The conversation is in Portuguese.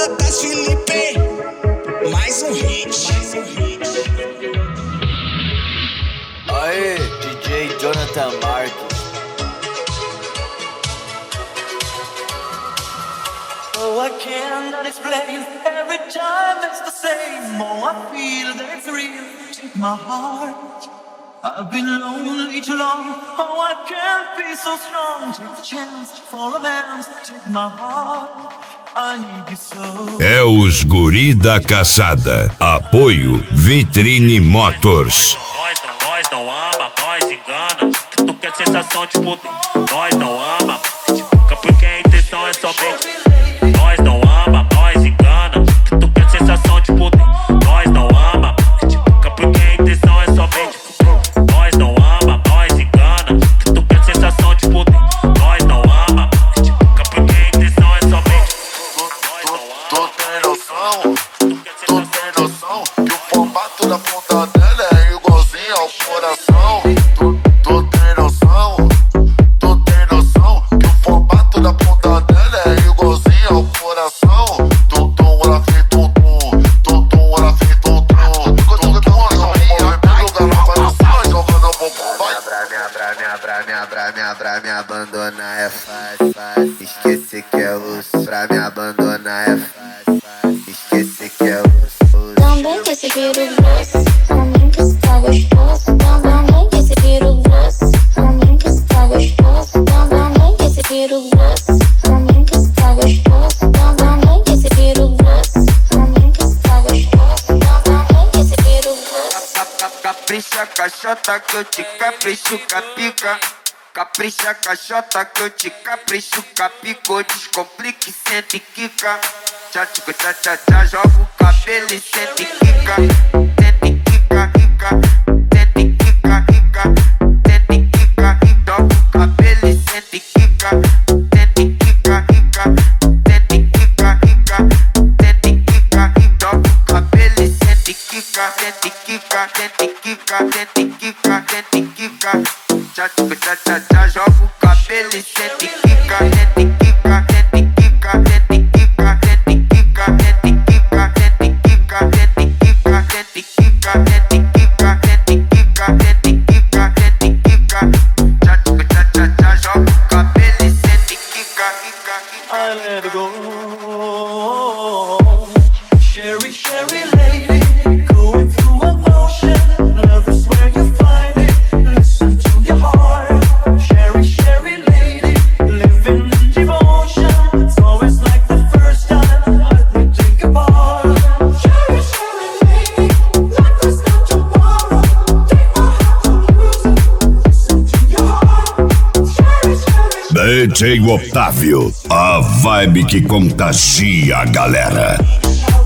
Jonatas Felipe, mais um hit. Aê, DJ Jonathan Marques. Oh, I cannot explain. Every time it's the same. Oh, I feel that it's real. Take my heart. I've been lonely too long. Oh, I can't be so strong. Take a chance for a man. Take my heart. I need you so. É os Guri da Caçada. Apoio Vitrine Motors. Nós não ama, nós engana. Tu quer sensação de poder. Nós não ama, porque a intenção é somente. Nós não ama, nós engana. Tu quer sensação de poder. Nós não ama, porque a intenção é somente. Nós não ama, nós engana. Tu quer sensação de poder. Nós não ama, porque a intenção é somente. Tu tem noção que o formato da ponta dela é igualzinho ao coração. Tu tem noção que o formato da ponta dela é igualzinho ao coração. Tum, ela fez tum, ela fez tum. Pra me abandonar é fácil. Esquecer que é osso. Pra me abandonar é fácil. Esquecer que é osso. Também que esse viro grosso, também que está gostoso. Também que esse viro grosso, também que está gostoso. Também que esse viro grosso, também que está gostoso. Também que esse viro grosso, também que está gostoso. Também que esse viro grosso. Capricha, caixota que eu te capricho, capica. Capricha, caixota que eu te capricho, capico. Descomplique, sente e quica. Tchá, joga o cabelo e sente e quica. Sente e quica, rica. Sente e quica, rica. Sente e quica, rica. Joga o cabelo e sente e quica. Sente e quica, rica. Sente e quica, rica. Sente e quica, rica. Joga o cabelo e sente e quica. Sente e quica, sente e quica. Sente e quica, sente e quica. Tchá, joga o cabelo e sente e quica. Sente e quica, sente e quica. Sente e quica, sente e quica. Sente e quica, sente e quica. Sente e quica, sente e quica. Sente e quica, sente e quica. Sente e quica, sente e quica. Tchá, joga o cabelo e sente e quica. I let it go. Sherry, Sherry lady, going through emotion. Love is where you find it. Listen to your heart. Sherry, Sherry lady, living in devotion. It's always like the first time that we drink apart. Sherry, Sherry lady, life is not tomorrow. Take my heart to lose it. Listen to your heart. Sherry, Sherry. DJ Otávio, a vibe que contagia a galera.